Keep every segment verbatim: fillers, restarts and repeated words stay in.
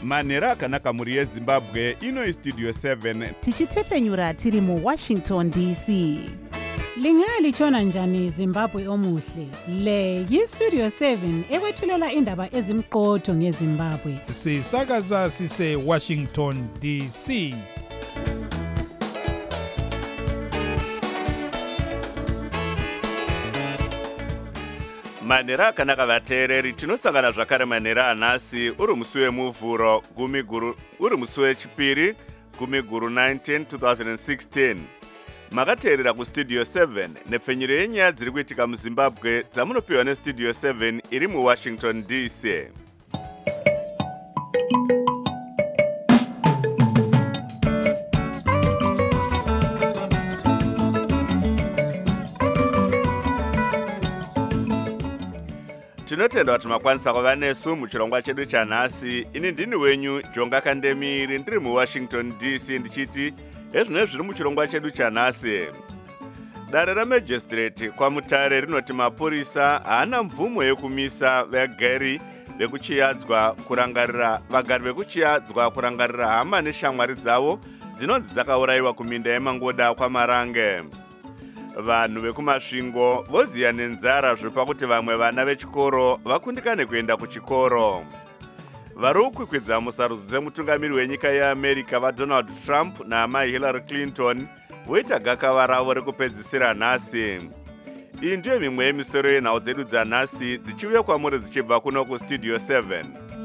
manhero akanaka mhuri yezimbabwe. Ino istudio seven tichitefenyura tiri muwashington D C. Lingalitshona njani Zimbabwe omuhle? Le yistudio seven ekwethulela indaba ezimqotho ngeZimbabwe. Sisakaza sise Washington D C. manhero akanaka vateereri, tinosangana zvakare manhero anhasi uri musi wemuvhuro gumi guru uri musi wechipiri gumi guru nineteen twenty sixteen. Makateerera kustudio seven nepfenyuro yenyaya dziri kuitika muZimbabwe dzamunopiwa nestudio seven iri muWashington D C. Tinotenda kuti makwanisa kuva nesu muchirongwa chedu chanhasi. Ini ndini wenyu Jonga Kandemiri, ndiri muWashington D C ndichiti ezvino zviri muchirongwa chedu chanhasi. Dare ramajistrate kwaMutare rinoti mapurisa haana mvumo yekumisa vagari vekuchiyadzwa kurangarira vagari vekuchiyadzwa kurangarira hama neshamwari dzavo dzinonzi dzakaurayiwa kuminda yeMangoda kwaMarange. Vanhu vekumasvingo voziya nenzara zvepakuti vamwe vana vechikoro vakundikane kuenda kuchikoro. Vari kukwikwidza musarudzo dzemutungamiri wenyika yeAmerica vaDonald Trump naamai Hillary Clinton voita gakava ravo rekupedzisira nhasi. Iyi ndiyo mimwe yemisoro yenhau dzedu dzanhasi dzichiuya kwamuri dzichibva kuno kustudio seven.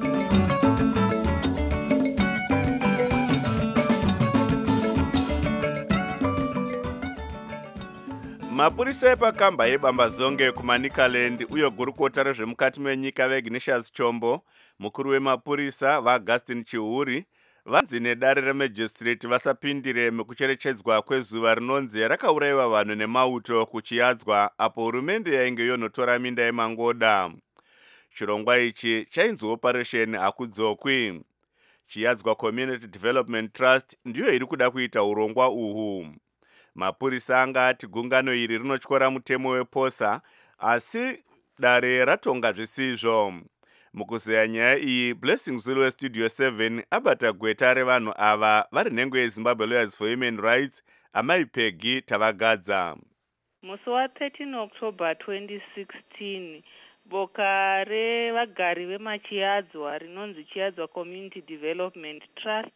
Mapurisa epakamba yebambazonge kuManicaland uye gurukota rezvemukati menyika vaIgnatius Chombo, mukuru wemapurisa vaAugustin Chihuri, vanzi nedare remajistrate vasapindire mekucherechedzwa kwezuva rinonzi rakaurayiwa vanhu nemauto kuchiyadzwa apo hurumende yainge yonotora minda yeMangoda. Chirongwa ichi chainzi Operation Hakudzokwi. Chiyadzwa Community Development Trust ndiyo iri kuda kuita urongwa uhu. Mapurisa angati gungano iri rinotyora mutemo weposa, asi dare ratonga zvisizvo. Mukuzeya nyaya iyi, Blessing Zulu westudio seven abata gweta revanhu ava vari nhengo yeZimbabwe Lawyers for Human Rights, amai Peggy Tavagadza. Musi wa thirteen October twenty sixteen, boka revagari vemachiyadzwa rinonzi Chiyadzwa Community Development Trust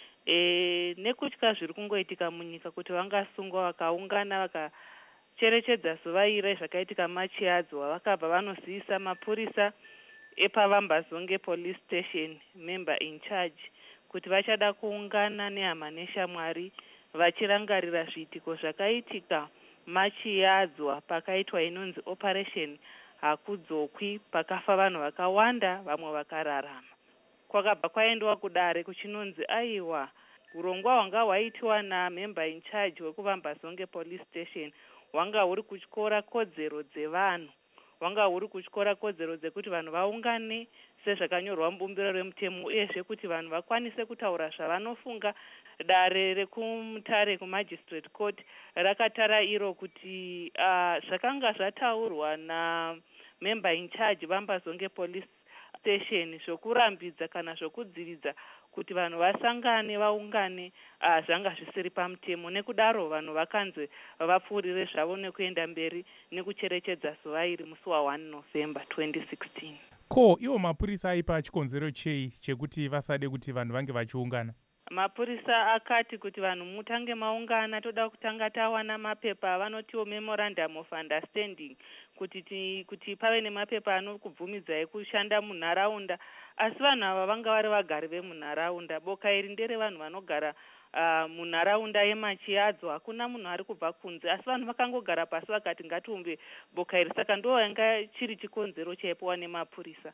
E, nekutya zviri kungoitika munyika kuti vangasungwa vakaungana vakacherechedza zuva iri zvakaitika machiyadzwa, vakabva vanozivisa mapurisa epavambazonge police station member in charge kuti vachada kuungana nehama neshamwari vachirangarira zviitiko zvakaitika machiyadzwa pakaitwa inonzi Operation Hakudzokwi, pakafa vanhu vakawanda vamwe vakararama. Kwakabva kwaendwa kudare kuchinonzi aiwa urongwa hwanga hwaitiwa namember in charge wekuvambazonge police station hwanga huri kutyora kodzero dzevanhu, hwanga huri kutyora kodzero dzekuti vanhu vaungane sezvakanyorwa mubumbiro remutemo, uyezve kuti vanhu vakwanise kutaura zvavanofunga. Dare rekumutare kumagistrate court rakatara iro kuti uh, zvakanga zvataurwa namember in charge vambazonge police station zvokurambidza kana zvokudzividza kuti vanhu vasangane vaungane uh, zvanga zvisiri pamutemo. Nekudaro vanhu vakanzwe vapfuurire zvavo nekuenda mberi nekucherechedza zuva iri musi wa one November twenty sixteen. Ko iwo mapurisa aipa chikonzero chei chekuti vasade kuti vanhu vange vachiungana? Mapurisa akati kuti vanhu mutange maungana, toda kutanga tawana mapepa vanotiwo memorandum of understanding kuti ti, kuti pave nemapepa anokubvumidzai kushanda munharaunda, asi vanhu ava vanga vari vagari vemunharaunda. Boka iri ndere vanhu vanogara uh, munharaunda yemachiyadzwa, hakuna munhu ari kubva kunze, asi vanhu vakangogara pasi vakati ngatiumbe boka iri. Saka ndo yanga chiri chikonzero chaipiwa nemapurisa.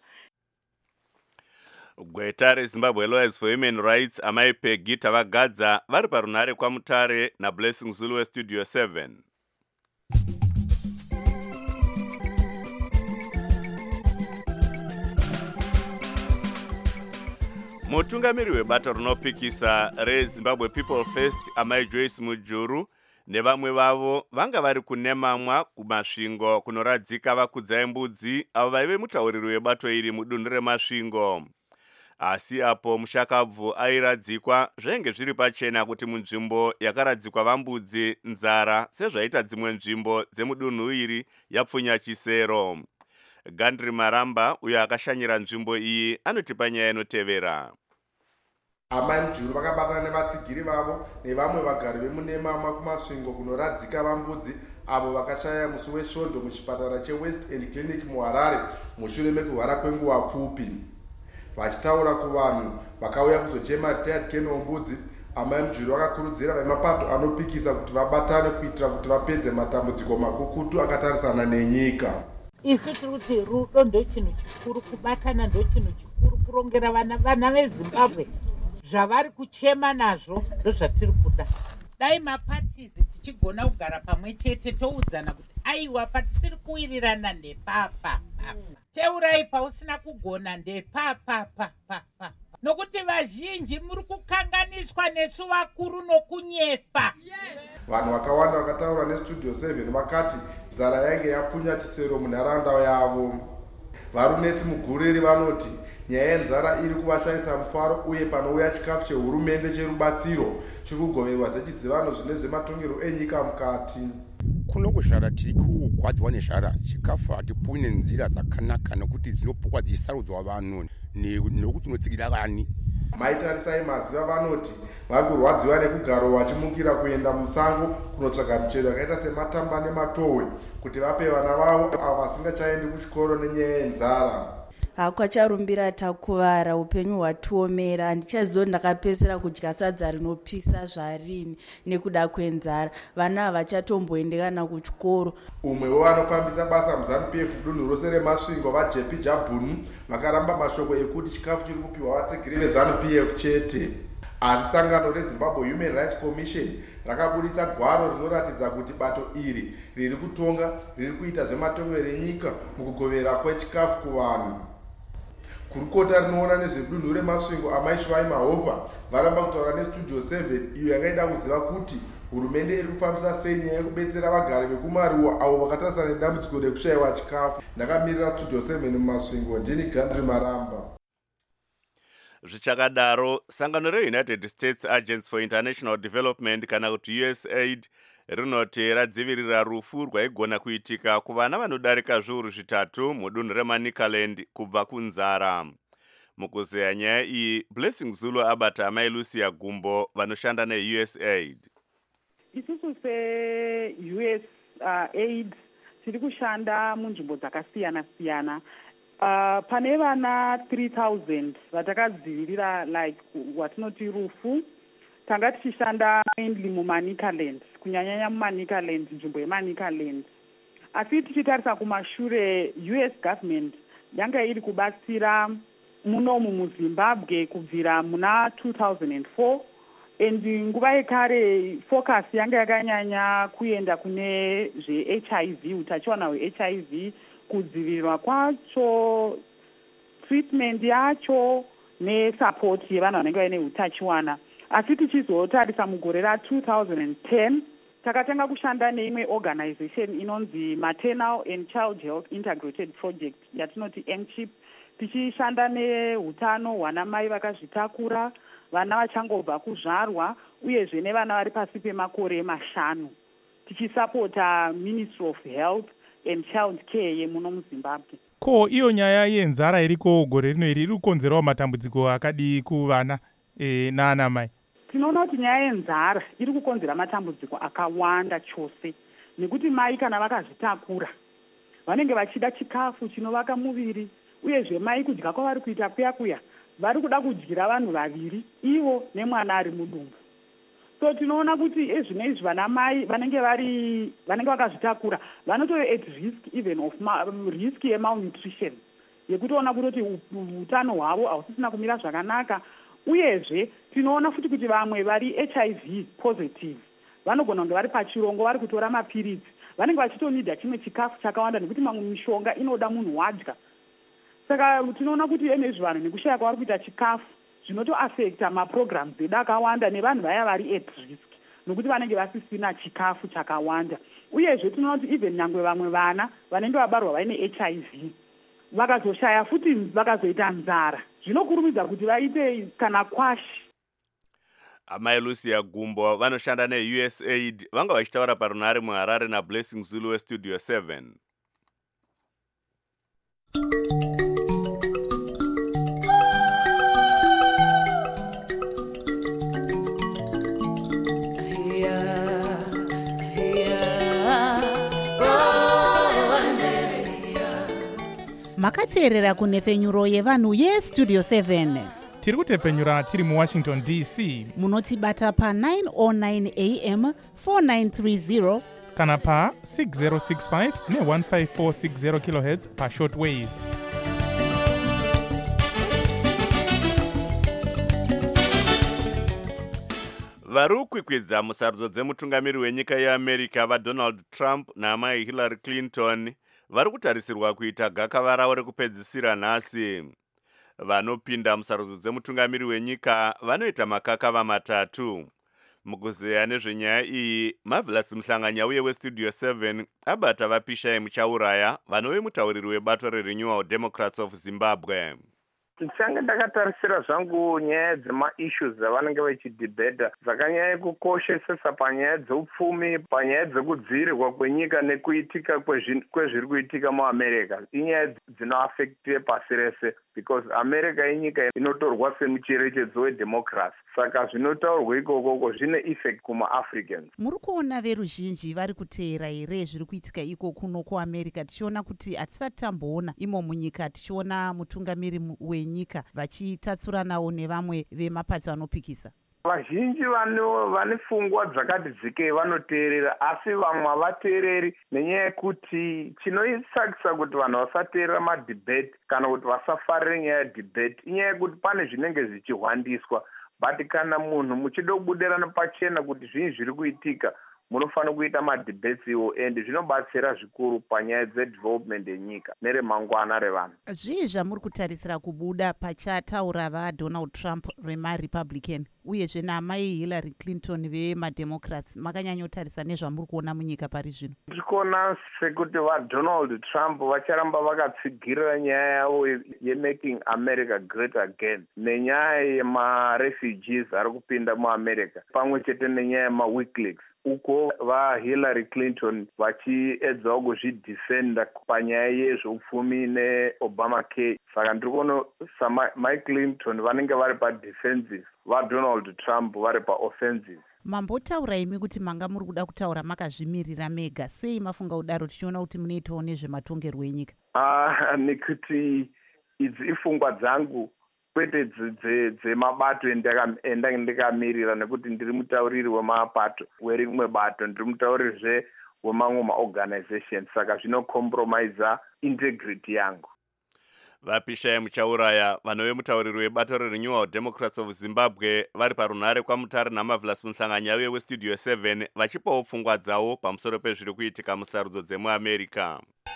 Gweta reZimbabwe Lawyers for Human Rights amai Peggy Tavagadza vari parunhare kwaMutare naBlessing Zulu westudio seven. Mutungamiri webato rinopikisa reZimbabwe People First amai Joyce Mujuru nevamwe vavo vanga vari kunemamwa kumasvingo kunoradzika vakudza embudzi avo vaive mutauriri webato iri mudunhu remasvingo. asi apo mushakabvu airadzikwa zvainge zviri pachena kuti munzvimbo yakaradzikwa vambudzi nzara sezvaita dzimwe nzvimbo dzemudunhu iri yapfunya chisero. Gandri Maramba uyo akashanyira nzvimbo iyi anotipa nyaya inotevera. Amai mujuru vakabatana nevatsigiri vavo nevamwe vagari vemunema kumasvingo kunoradzika vambudzi avo vakashaya musi wesvondo muchipatara cheWest End Clinic muHarare mushure mekurwara kwenguva pfupi. Vachitaura kuvanhu vakauya kuzochema retired Ken Ombudzi, amai mujuru vakakurudzira vemapato anopikisa kuti vabatane kuitira kuti vapedze matambudziko makukutu akatarisana nenyika. Isu tiri kuti rudo ndochinhu chikuru, kubatana ndochinhu chikuru, kurongera vana vana veZimbabwe zvavari kuchema nazvo ndozvatiri kuda. Dai mapatizi tichigona kugara pamwe chete toudzana kuti aiwa patisiri kuwirirana ndepapa teurai pausina kugona ndepapa nokuti vazhinji muri kukanganiswa nesu vakuru nokunyepa. Vanhu vakawanda vakataura neStudio seven vakati nzara yange yapfunya chisero munharaunda yavo. Varunetsi muguriri vanoti nyaya yenzara iri kuvashayisa mufaro uye panouya chikafu chehurumende cherubatsiro chiri kugoverwa sechizivano zvine zvematongero enyika mukati. Kuno kuzvara tiri kugwadzwa nezvara, chikafu hatipuwi nenzira dzakanaka nokuti dzinopukwa dzichisarudzwa vanhu nokuti unotsigira vani. Maitarisai maziva vanoti vari kurwadziwa nekugaro vachimukira kuenda musango kunotsvaga michero yakaita sematamba nematohwe kuti vape vana vavo avo vasingachaendi kuchikoro nenyaya yenzara. Hakwacharumbira takuvara, upenyu hwatiomera, handichazivo ndakapesera kudya sadza rinopisa zvarini nekuda kwenzara. Vana havachatomboendekana kuchikoro. Umwe wevanofambisa basa muZANU-P F mudunhu rose remasvingo vaJ P Jabhunu vakaramba mashoko ekuti chikafu chiri kupiwa vatsigiri veZANU-P F chete. Asi sangano reZimbabwe Human Rights Commission rakabuditsa gwaro rinoratidza kuti bato iri riri kutonga riri kuita zvematongero enyika mukugovera kwechikafu kuvanhu. Kurukota rinoona nezvedunhu remasvingo amai Shwai Mahova varamba kutaura neStudio seven iyo yakaida kuziva kuti hurumende iri kufambisa sei nyaya yekubetsera vagari vekumaruwa avo vakatarisana nedambudziko rekushayiwa chikafu. Ndakamirira Studio seven mumasvingo, ndini Gandri Maramba. Zvichakadaro, sangano reUnited States Agency for International Development kana kuti U S A I D rinoti radzivirira rufu rwaigona kuitika kuvana vanodarika zviuru zvitatu mudunhu reManicaland kubva kunzara. Mukuzeya nyaya iyi, Blessing Zulu abata amai Lucia Gumbo vanoshanda neU S A I D. Isusu se-U S A I D tiri kushanda munzvimbo dzakasiyana siyana. Uh, pane vana three thousand vatakadzivirira like watinoti rufu. Tanga tichishanda mainly muManicaland, kunyanyanya muManicaland, nzvimbo yeManicaland. Asi tichitarisa kumashure, U S government yanga iri kubatsira munomu muZimbabwe kubvira muna two thousand four, and nguva yekare focus yanga yakanyanya kuenda kune zveH I V, utachiwana hweH I V, kudzivirirwa kwacho, treatment yacho nesupport yevanhu vanenge vaine utachiwana. Asi tichizotarisa mugore ra two thousand ten takatanga kushanda neimwe organization inonzi Maternal and Child Health Integrated Project yatinoti M CHIP, tichishanda nehutano hwanamai vakazvitakura, vana vachangobva kuzvarwa uyezve nevana vari pasi pemakore mashanu, tichisapota Ministry of Health and Child Care yemuno muZimbabwe. Ko iyo nyaya yenzara iriko gore rino iri kukonzerawo matambudziko akadii kuvana e, naanamai? Tinoona kuti nyaya yenzara iri kukonzera matambudziko akawanda chose, nekuti mai kana vakazvitakura vanenge vachida chikafu chinovaka muviri, uyezve mai kudya kwavari kuita kuya kuya vari kuda kudyira vanhu vaviri, ivo nemwana ari mudumbu. So tinoona kuti ezvino izvi vana mai vanenge vari vanenge vakazvitakura vanotoyo at risk even of ma, risk yemalnutrition, yekutoona kuti utano hwavo hausisina kumira zvakanaka. Uyezve tinoona futi kuti vamwe vari H I V positive vanogona kunge vari pachirongo vari kutora mapiritsi, vanenge vachitonida chimwe chikafu chakawanda nekuti mamwe mishonga inoda munhu wadya. Saka tinoona kuti enezvi vanhu nekushaya kwavari kuita chikafu zvinotoafekta maprograms edu akawanda nevanhu vaya vari at risk nokuti vanenge vasisina chikafu chakawanda. Uyezve tinoona kuti even nyangwe vamwe vana vanenge vabarwa vaine H I V vakazoshaya futi vakazoita nzara zvinokurumidza kuti vaite kana kwashi. amai Lucia Gumbo vanoshanda ne-U S A I D vanga vachitaura parunare muHarare naBlessing Zulu weStudio seven. Makateerera kunhepfenyuro yevanhu yeStudio seven. Tiri kutepfenyura tiri muWashington D C. Munotibata pa nine oh nine A M four nine three zero kana pa six zero six five ne one five four six zero kilohertz pa shortwave. vari kukwikwidza musarudzo dzemutungamiri wenyika yeAmerica vaDonald Trump naamai Hillary Clinton vari kutarisirwa kuita gakava ravo rekupedzisira nhasi. Vanopinda musarudzo dzemutungamiri wenyika vanoita makakava matatu. Mukuzeya nezvenyaya iyi, Marvelous Mhlanganya uye weStudio seven abata vapishai muchauraya vanove mutauriri webato reRenewal Democrats of Zimbabwe. Ndichange ndakatarisira zvangu nyaya dzema-issues dzavanenge vachidhibheta dzakanyanya kukoshesesa panyaya dzeupfumi, panyaya dzekudzivirirwa kwenyika nekuitika kwezviri kuitika muAmerica. Inyaya dzinoafekte pasi rese because America inyika inotorwa semucherechedzo wedemocracy. Saka zvinotaurwa ikokoko zvine effect kuma-Africans. Muri kuona veruzhinji vari kuteera here zviri kuitika iko kuno kuAmerica, tichiona kuti hatisati tamboona imo munyika tichiona mutungamiri wenyika vachitatsuranawo nevamwe vemapato anopikisa. Vazhinji vane pfungwa dzakati dzikei vanoteerera, asi vamwe havateereri nenyaya yekuti chinoisakisa kuti vanhu vasateerera madhibheti kana kuti vasafarire nyaya yedhibheti inyaya yekuti pane zvinenge zvichihwandiswa. But kana munhu muchida kubudirana pachena kuti zvinhu zviri kuitika, munofanira kuita madhibheti iwo, and zvinobatsira zvikuru panyaya dzedevelopment yenyika neremangwana revanhu. Zvii zvamuri kutarisira kubuda pachataura vaDonald Trump remaRepublican uyezve naamai Hillary Clinton vemademocrats? Makanyanyotarisa nezvamuri kuona munyika pari zvino? Tiri kuona sekuti vaDonald Trump vacharamba vakatsigirira nyaya yavo yemaking America great again, nenyaya yemarefugees ari kupinda muAmerica, pamwe chete nenyaya yemaWikileaks. Uko vaHillary Clinton vachiedzawo kuzvidefenda panyaya yezveupfumi neObamacare. Saka ndiri kuona saMike Clinton vanenge vari padefensive, vaDonald Trump vari paoffensive. Mambotaura imi kuti manga muri kuda kutaura makazvimirira mega, sei mafunga kudaro tichiona kuti munoitawo nezvematongerwo enyika? Ah, nekuti idzi ifungwa dzangu kwete dzemabato endandikamirira, nekuti ndiri mutauriri wemapato werimwe bato, ndiri mutauririzve wemamwe maorganization, saka zvinocompromise integrity yangu. Vapishai muchauraya vanove mutauriri webato reRenewal Democrats of Zimbabwe vari parunare kwamutare naMarvelous Mhlanganya uye weStudio seven vachipawo pfungwa dzavo pamusoro pezviri kuitika musarudzo dzemuAmerica.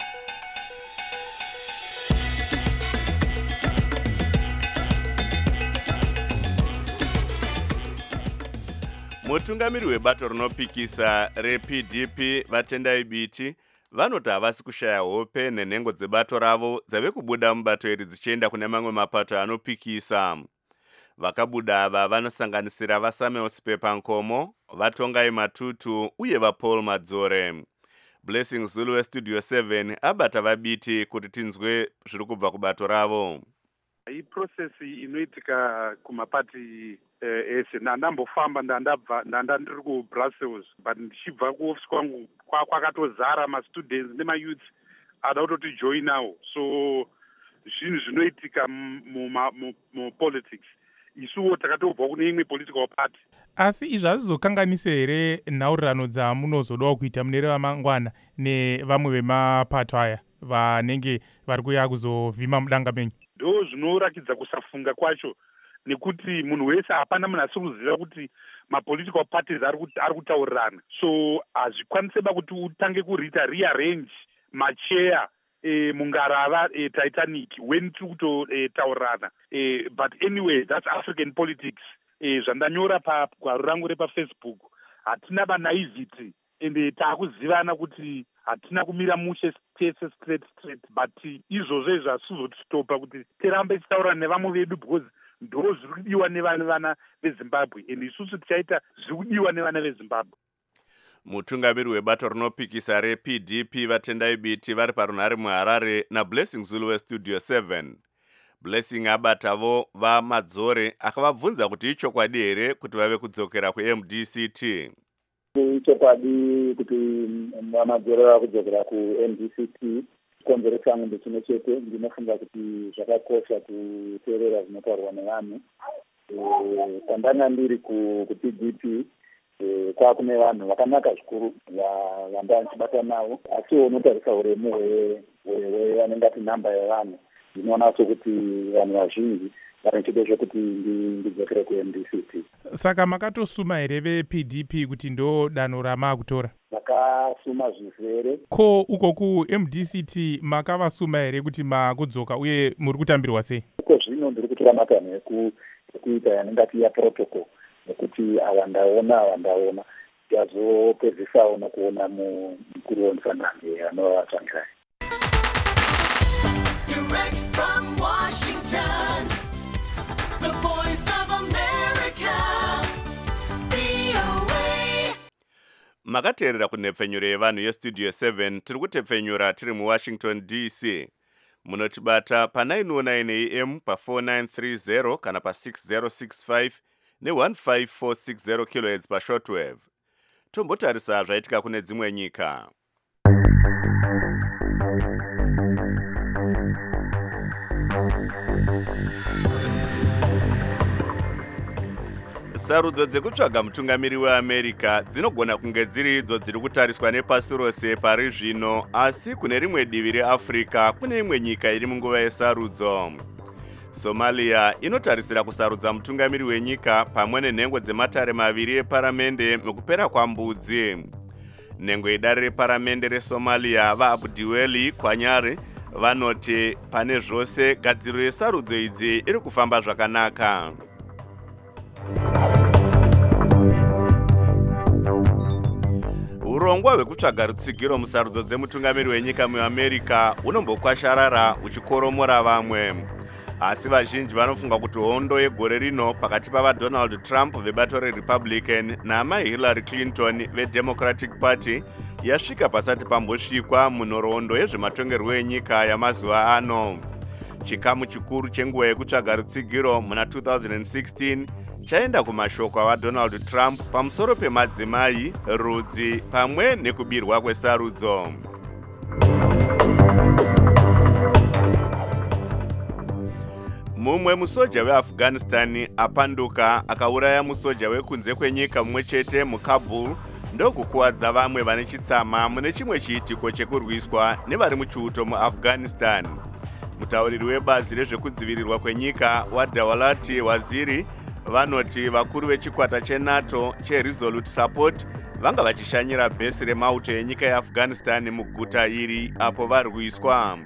Mutungamiri webato rinopikisa reP D P Vatendai Biti vanoti havasi kushaya hope nenhengo dzebato ravo dzave kubuda mubato iri dzichienda kune mamwe mapato anopikisa. Vakabuda ava vanosanganisira vaSamuel Sipepankomo, vaTongai Matutu uye vaPaul Madzore. Blessing Zulu weStudio seven abata vaBiti kuti tinzwe zviri kubva kubato ravo. Hii procesi inoitika kumapati ese ndandambofamba ndandabva ndanda ndiri kuBrussels, but ndichibva kuofisi kwangu kwakatozara mastudents nemayouth ada kutoti joinawo. So zvinhu zvinoitika mupolitics isuwo takatobva kune imwe political party. Asi izvi hazvizokanganise here nhaurirano dzamunozodawo kuita mune ramangwana nevamwe vemapato aya vanenge vari kuya kuzovhima mudanga menyu? Ndo zvinorakidza kusafunga kwacho, nekuti munhu wese hapana munhu asi kuziva kuti mapolitical parties ari kutaurirana. So hazvikwaniseba kuti utange kuriita rearrange macheya e, mungarava e, Titanic when tiri kutotaurirana. E, but anyway, that's African politics. E, zvandanyora pagwaro rangu repafacebook, hatina banaivity ende taakuzivana kuti hatina kumira mushe tese straight straight, but izvozvo izvo hazvizotitopa kuti tirambe tichitaura nevamwe vedu because ndo zviri kudiwa nevana vezimbabwe ende isusu tichaita zviri kudiwa nevana vezimbabwe. Mutungamiri webato rinopikisa reP D P vatendai biti vari parunhare muHarare naBlessing Zulu weStudio seven. Blessing abatavo vaMadzore akavabvunza kuti ichokwadi here kuti vave kudzokera kuM D C T. Ichokwadi kuti vaMadzore vave kudzokera kuM D C T. Konzero changu ndechimwe chete, ndinofunga kuti zvakakosha kuteerera zvinotaurwa nevanhu. Pandanga ndiri kuP D P kwakune vanhu vakanaka zvikuru vanda ndichibata navo, asi unotarisa uremu hwevanenge ati namba yevanhu, ndinoona sokuti vanhu vazhinji vari nchido zvokuti ndidzokere kuM D C T. Saka makatosuma here veP D P kuti ndo danho ramaakutora? Makasuma zvizere. Ko uko kuM D C T makavasuma here kuti makudzoka uye muri kutambirwa sei? Uko zvino ndiri kutora matanho ekuita yanenge ati ya protocol, nekuti ava ndaona ava ndaona tazopedzesawo nokuona mukuru wemutsangambe anovatsvangirai. Direct from Washington, the voice of America, V O A. Makateerera kunhepfenyuro yevanhu yeStudio seven, tiri kutepfenyura tiri muWashington D C. Munotibata pa nine oh nine A M pa four nine three zero kana pa six zero six five ne one five four six zero kilohertz pa shortwave. Tombotarisa zvaitika kune dzimwe nyika. Sarudzo dzekutsvaga mutungamiri weAmerica dzinogona kunge dziri idzo dziri kutariswa nepasi rose pari zvino, asi kune rimwe divi reAfrica kune imwe nyika iri munguva yesarudzo. Somalia inotarisira kusarudza mutungamiri wenyika pamwe nenhengo dzematare maviri eparamende mukupera kwambudzi. Nhengo idare reparamende reSomalia vaAbdiweli Kwanyare vanoti pane zvose gadziro yesarudzo idzi iri kufamba zvakanaka. Urongwa hwekutsvaga rutsigiro musarudzo dzemutungamiri wenyika muAmerica unombokwasharara uchikoromora vamwe. Asi vazhinji vanofunga kuti hondo yegore rino pakati pavaDonald Trump vebato reRepublican namaHillary Clinton veDemocratic Party yasvika pasati pambosvikwa munhoroondo yezvematongerwo enyika yamazuva ano. Chikamu chikuru chenguva yekutsvaga rutsigiro muna two thousand sixteen chaenda kumashoko avaDonald Trump pamusoro pemadzimai, rudzi pamwe nekubirwa kwesarudzo. Mumwe musoja weAfghanistan apanduka akauraya musoja wekunze kwenyika mumwe chete muKabul ndokukuwadza vamwe vane chitsama mune chimwe chiitiko chekurwiswa nevari muchiuto muAfghanistan. Mutauriri webazi rezvekudzivirirwa kwenyika waDawalati Waziri vanoti vakuru vechikwata cheNATO cheResolute Support vanga vachishanyira bhesi remauto yenyika yeAfghanistan muguta iri apo varwiswa.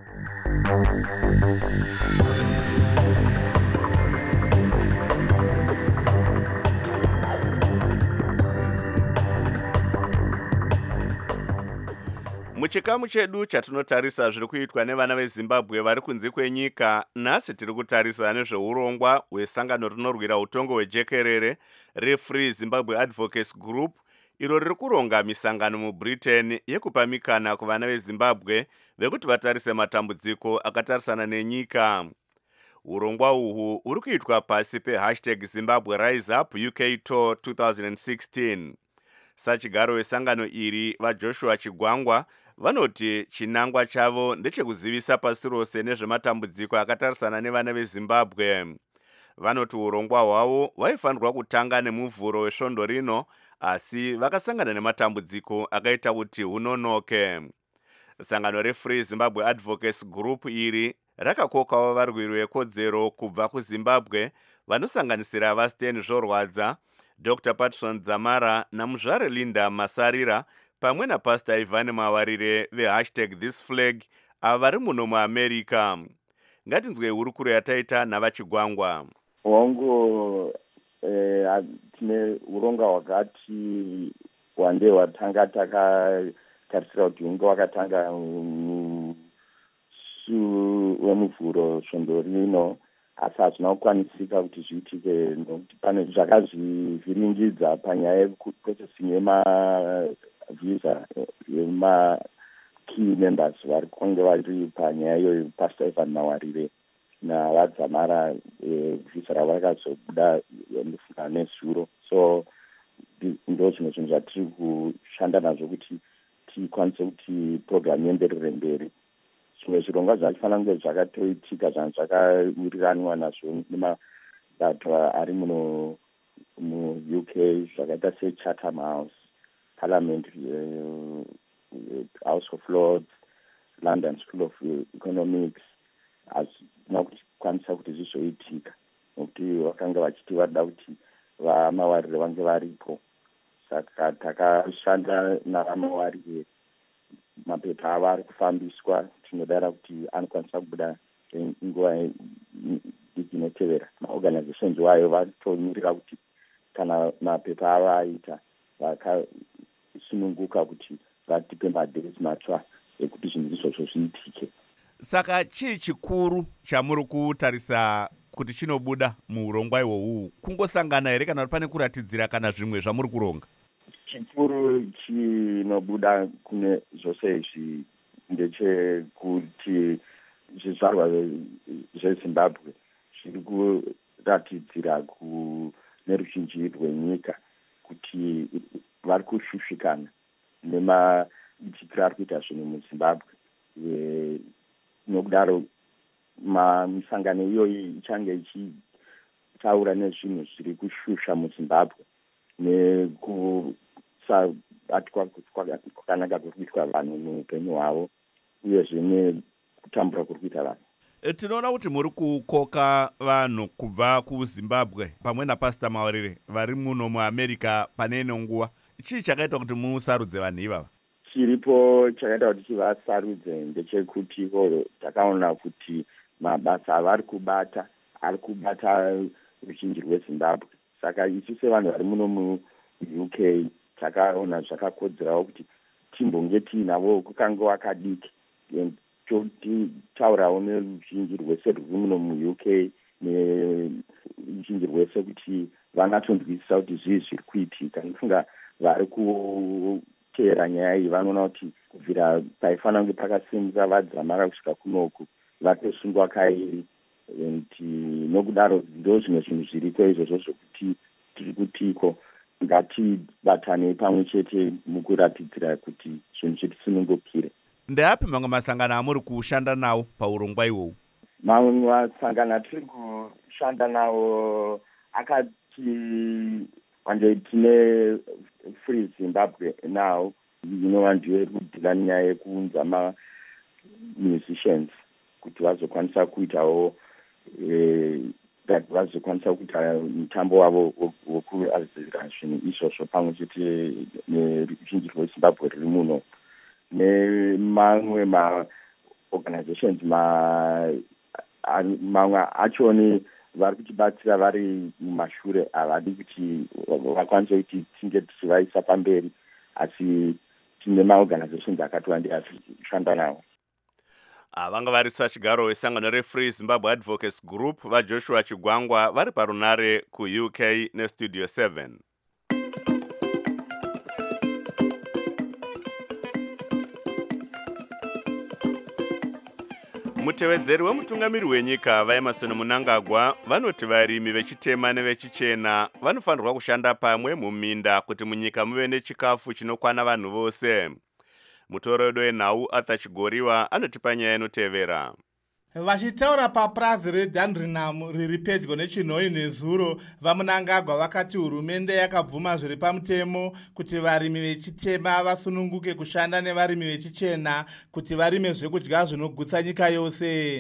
Muchikamu chedu chatinotarisa zviri kuitwa nevana veZimbabwe vari kunze kwenyika, nhasi tiri kutarisa nezveurongwa hwesangano rinorwira utongo hwejekerere reFree Zimbabwe Advocacy Group, iro riri kuronga misangano muBritain yekupa mikana kuvana veZimbabwe vekuti vatarise matambudziko akatarisana nenyika. Urongwa uhu uri kuitwa pasi pehashtag Zimbabwe Rise Up U K Tour twenty sixteen. Sachigaro wesangano iri vaJoshua Chigwangwa vanoti chinangwa chavo ndechekuzivisa pasi rose nezvematambudziko akatarisana nevana veZimbabwe. Vanoti urongwa hwavo hwaifanirwa kutanga nemuvhuro wesvondo rino, asi vakasangana nematambudziko akaita kuti hunonoke. Sangano reFree Zimbabwe Advocacy Group iri rakakokawo varwiri vekodzero kubva kuZimbabwe vanosanganisira vaStan Zvorwadza, Doctor Patson Dzamara namuzvare Linda Masarira pamwe naPastor Ivan Mawarire vehashtag This Flag avari muno muAmerica. Ngatinzwe hurukuro yataita navachigwangwa. Hongo eh, tine uronga hwakati wande watanga takatarisira kuti unge wakatanga musi wemuvhuro svondo rino, asi hazvina kukwanisika kuti zviitike nokuti pane zvakazvivhiringidza panyaya yekuprocessing yemavisa yemakey members vari kunge vari panyaya iyoyo, pastor Evan Mawarire navadzamara vhisa ravo rakazobuda ndifunga nezuro. So ndo zvimwe zvinhu zvatiri kushanda nazvo kuti tikwanise kuti program ienderere mberi. Zvimwe zvirongwa zvachifanira kunge zvakatoitika zvanhu zvakawiriranwa nazvo nemabato ari muno mu-U K zvakaita seChatham House, Parliament, uh, House of Lords, London School of Economics, hazvina kukwanisa kuti zvizoitika nokuti vakanga vachiti vada kuti vamawarire vange varipo. Saka takashanda navamawarire, mapepa avo ari kufambiswa, tinodara kuti anokwanisa kubuda nguva inotevera. Maorganizations wayo vatonyurira kuti kana mapepa avo aita vakasununguka kuti vatipe madhesi matsva ekuti zvinhu izvozvo zviitike. Saka chii chikuru chamuri kutarisa kuti chinobuda muurongwa ihwohwu? Kungosangana here kana pane kuratidzira kana zvimwe zvamuri kuronga? Chikuru chinobuda kune zvose izvi ndechekuti zvizvarwa zveZimbabwe zviri kuratidzira neruzhinji rwenyika kuti vari kushushikana nemaitikiro ari kuita zvinhu muZimbabwe. Nokudaro misangano iyoyi ichange ichitaura nezvinhu zviri kushusha muZimbabwe nekusabatwa kwakanaka kuri kuitwa vanhu muupenyu hwavo, uyezve nekutambura kuri kuita vanhu. Tinoona kuti muri kukoka vanhu kubva kuZimbabwe pamwe naPastor Mawarire vari muno muAmerica pane ino nguva. Chii chakaita kuti musarudze vanhu ivava? Chiripo chakaita kuti chivasarudze ndechekuti takaona kuti mabasa avari kubata ari kubata ruzhinji rweZimbabwe. Saka isu sevanhu vari muno mu-U K takaona zvakakodzerawo kuti timbonge tiinavo kukange wakadiki totitaurawo neruzhinji rwese rwuri muno mu-U K neruzhinji rwese kuti vangatonzwisisa kuti zvii zviri kuitika. Ndifunga vari kuteera nyaya iyi vanoona kuti kubvira paifanira kunge pakasimuka vadzamara kusvika kunoku vatosungwa kairi, nokudaro ndo zvimwe zvinhu zviriko izvozvo zvokuti tiri kutiko ngatibatanei pamwe chete mukuratidzira kuti zvinhu zvitisunungukire. Ndeapi mamwe masangano amuri kushanda nawo paurongwa ihwohwu? Mamwe masangano atiri kushanda nawo akati wande tine Free Zimbabwe now, inova ndiyo iri kudhila nyaya yekuunza ma-musicians kuti vazokwanisa kuitawo vazokwanisa kuita mutambo wavo wokuazira zvinhu izvozvo pamwe chete neruzhinji rweZimbabwe riri muno, nemamwe maorganizations mamwe achoni vari kutibatsira vari mumashure havadi kuti vakwanise kuti tinge tichivaisa pamberi, asi tine maorganizations akatowanda atichishanda nawo. Vanga vari sachigaro wesangano reFree Zimbabwe Advocacy Group vaJoshua Chigwangwa vari parunare ku-U K neStudio seven. Mutevedzeri wemutungamiri wenyika vaEmmerson Mnangagwa vanoti varimi vechitema nevechichena vanofanirwa kushanda pamwe muminda kuti munyika muve nechikafu chinokwana vanhu vose. Mutoro wenhau Arthur Chigoriwa anotipa nyaya inotevera. Vachitaura papurazi reDandrinham riri pedyo nechinhoi nezuro, vaMnangagwa vakati hurumende yakabvuma zviri pamutemo kuti varimi vechitema vasununguke kushanda nevarimi vechichena kuti varime zvekudya zvinogutsa nyika yose.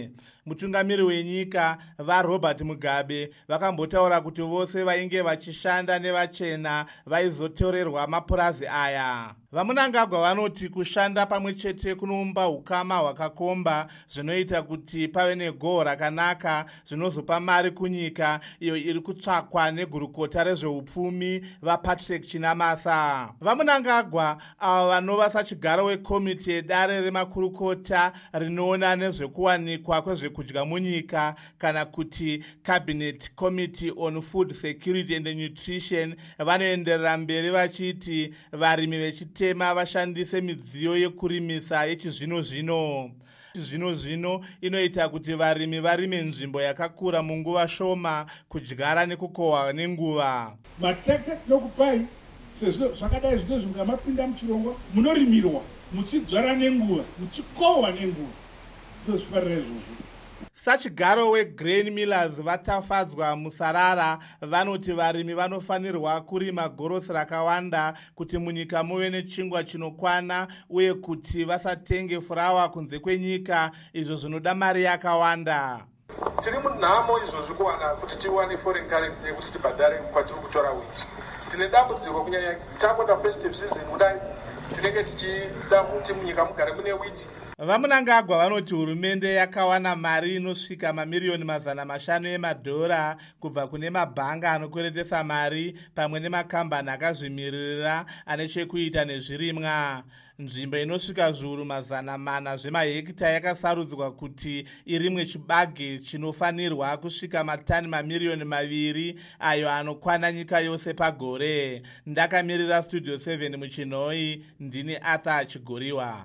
mutungamiri wenyika varobert mugabe vakambotaura kuti vose vainge vachishanda nevachena vaizotorerwa mapurazi aya. Vamunangagwa vanoti kushanda pamwe chete kunoumba ukama hwakakomba zvinoita kuti pave negoho rakanaka zvinozopa mari kunyika iyo iri kutsvakwa negurukota rezveupfumi vapatrick Chinamasa. Vamunangagwa ava vanova sachigaro wekomiti yedare remakurukota rinoona nezvekuwanikwa kwezvekudya munyika kana kuti cabinet committee on food security and nutrition vanoenderera mberi vachiti varimi vechite tema vashandise midziyo yekurimisa yechizvino zvino. Zvino zvino inoita kuti varimi varime nzvimbo yakakura munguva shoma kudyara nekukohwa nenguva. Matractor tinokupai sezvo zvakadai zvino zvingamapinda muchirongo munorimirwa muchidzvara nenguva muchikohwa nenguva ndozvifarira izvozvo. Sachigaro weGrain Millers vatafadzwa musarara vanoti varimi vanofanirwa kurima gorosi rakawanda kuti munyika muve nechingwa chinokwana uye kuti vasatenge furawa kunze kwenyika izvo zvinoda mari yakawanda. Tiri munhamo izvozvi kuwana kuti tiwane foreign currency yekuti tibhadhare kwatiri kutora wheat. Tine dambudziko kunyanya takonda festive season kudai tinenge tichida kuti munyika mugare mune wheat. Vamunangagwa vanoti hurumende yakawana mari inosvika mamiriyoni mazana mashanu emadhora kubva kune mabhanga anokweretesa mari pamwe nemakambani akazvimirira ane chekuita nezvirimwa. Nzvimbo inosvika zviuru mazana mana zvemahekita yakasarudzwa kuti irimwe chibage chinofanirwa kusvika matani mamiriyoni maviri ayo anokwana nyika yose pagore. Ndakamirira Studio seven muchinoi, ndini Arthur Chigoriwa.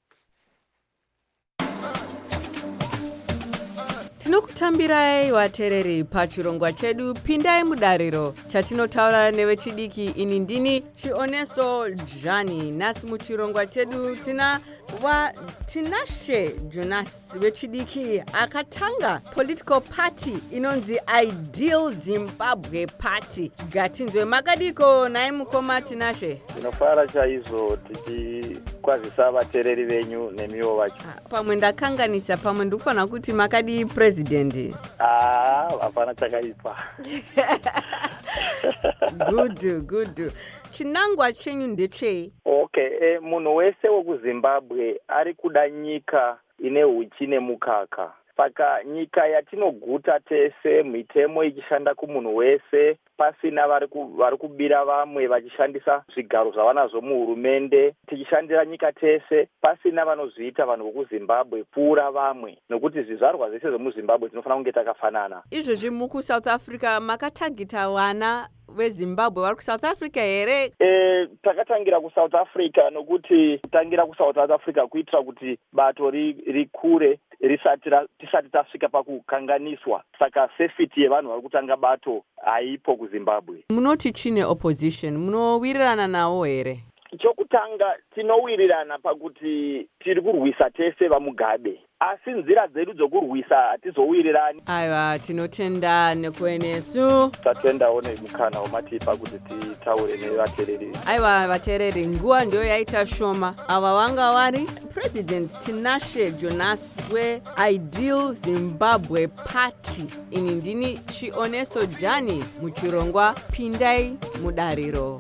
Tinokutambirai vateereri pachirongwa chedu pindai mudariro chatinotaura nevechidiki. Ini ndini Chioneso Jani. Nhasi muchirongwa chedu tina wa Tinashe Jonas wechidiki akatanga political party inonzi Ideal Zimbabwe Party. Gatinzwe makadiko naye mukoma Tinashe. Tinofara chaizvo tichikwazisa vateereri venyu nemiwo vacho. Pamwe ndakanganisa, pamwe ndikufanira kuti makadi president. Ah, hapana chakaipa. Good, good. Chinangwa chenyu ndechei? Okay, eh, munhu wese wekuZimbabwe ari kuda nyika ine uchi nemukaka. Saka nyika yatinoguta tese, mitemo ichishanda kumunhu wese, pasina vari vari kubira vamwe vachishandisa zvigaro zvavanazvo muhurumende, tichishandira nyika tese pasina vanozviita vanhu vekuZimbabwe pfuura vamwe, nokuti zvizvarwa zvese zvemuZimbabwe tinofanira kunge takafanana. Izvozvi mukuSouth Africa makatagita vana veZimbabwe vari kuSouth Africa here? Eh, takatangira kuSouth Africa nokuti kutangira kuSouth Africa kuitira kuti bato rikure risati tisati tasvika pakukanganiswa. Saka safety yevanhu vari kutanga bato haipo kuZimbabwe. Munoti chine opposition, munowirirana nawo here? Chokutanga tinowirirana pakuti tiri kurwisa tese vaMugabe, asi nzira dzedu dzokurwisa hatizowirirani. Aiwa, tinotenda nekuenesu. Tatendawo nemukana wamatipa kuti titaure nevateereri. Aiwa vateereri, nguva ndiyo yaita shoma. Ava vanga vari President Tinashe Jonas weIdeal Zimbabwe Party. Ini ndini Chioneso Jani muchirongwa pindai mudariro.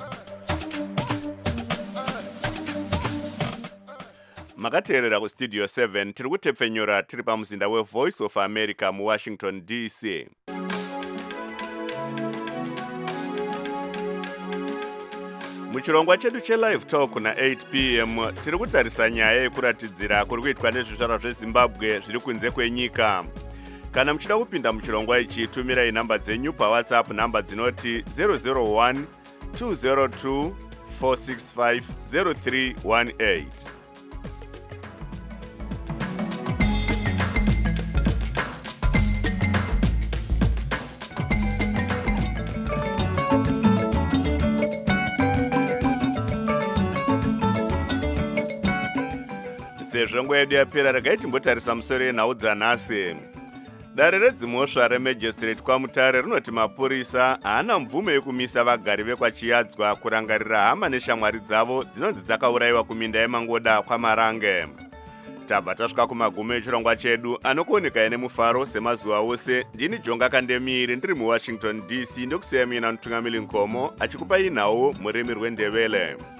Makateerera kuStudio seven tiri kutepfenyura tiri pamuzinda weVoice of America muWashington D C. Muchirongwa chedu chelive talk na eight p m tiri kutarisa nyaya yekuratidzira kuri kuitwa nezvizvarwa zveZimbabwe zviri kunze kwenyika. Kana muchida kupinda muchirongwa ichi, tumirai namba dzenyu paWhatsApp, namba dzinoti zero zero one two zero two four six five zero three one eight. Sezvo nguva yedu yapera, regai timbotarisa musoro yenhau dzanhasi. Dare redzimhosva reMagistrate kwaMutare rinoti mapurisa haana mvumo yekumisa vagari vekwaChiyadzwa kurangarira hama neshamwari dzavo dzinonzi dzakaurayiwa kuminda yeMangoda kwaMarange. tabva tasvika kumagumo echirongwa chedu anokuoneka nemufaro semazuva ose. Ndini Jonga Kandemiri ndiri muwashington D C ndokusiya mina mutungamiri Nkomo achikupai nawo murimi rwendebele.